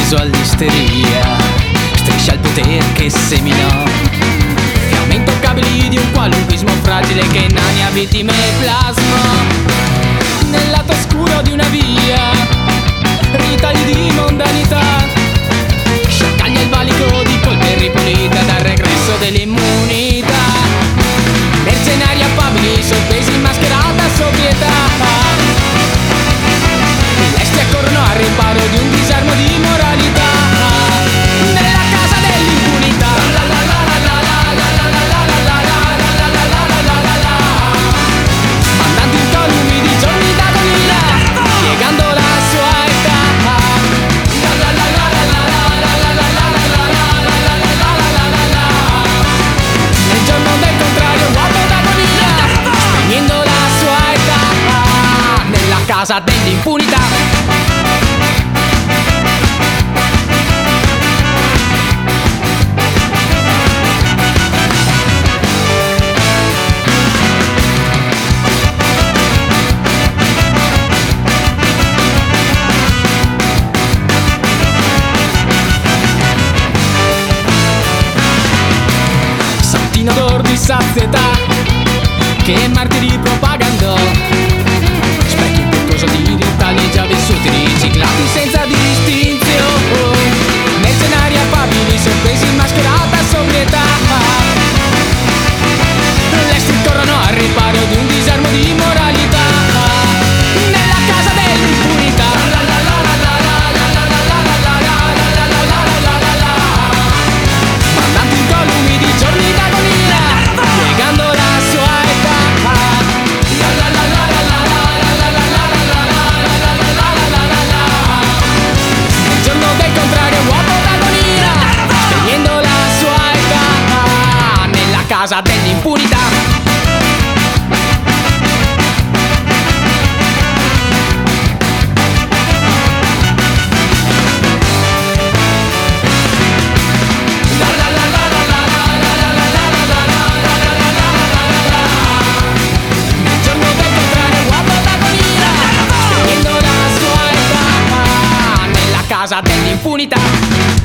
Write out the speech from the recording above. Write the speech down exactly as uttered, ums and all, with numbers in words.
improvviso all'isteria, striscia il potere che seminò fiamme intoccabili di un qualunquismo fragile che inania vittime plasma. Nel lato oscuro di una via, ritagli di mondanità, sciacaglia il valico di colpe ripulite dal regresso dell'immunità. Mercenari affabili, soppesi in mascherata sobrietà, lesti accorrono al riparo di un disarmo di moralità. Nella casa dell'impunità, mandanti incolumi di giorni d'agonia, piegando la sua età. Nel giorno del contrario vuoto d'agonia, spegnendo la sua età. Nella casa dell'impunità. Santino d'or di sazietà che martiri propagandò, specchi in qualcosa di ritagli già vissuti, riciclati senza distinzione. Mercenari affabili, sorpresi in mascherata sobrietà, lesti corrono al riparo di un disarmo di moralità. Nella casa dell'impunità, mandanti incolumi di giorni d'agonia, piegando la sua età. Nel giorno del contrario vuoto d'agonia, spegnendo la sua età. Nella casa dell'impunità. Nel giorno del contrario vuoto d'agonia, spegnendo la sua età. Nella casa dell'impunità.